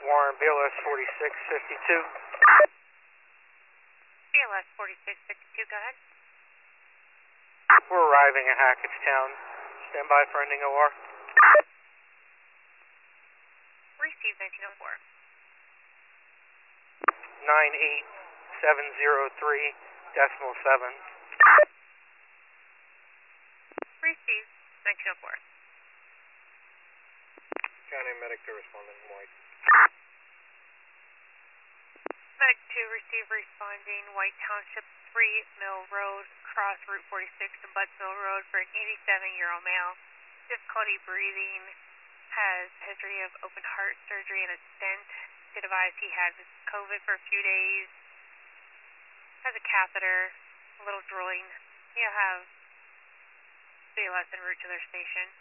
Warren, BLS 4652. BLS 4652, go ahead. We're arriving at Hackettstown. Stand by for ending OR. Receive 1904. 98703.7. Receive 1904. County Medic to responding White. Medic 2, receive responding White Township 3 Mill Road, cross Route 46 to Butts Mill Road for an 87-year-old male. Difficulty breathing, has history of open heart surgery and a stent. Did advise he had COVID for a few days. Has a catheter, a little drooling. He'll have BLS en route to their station.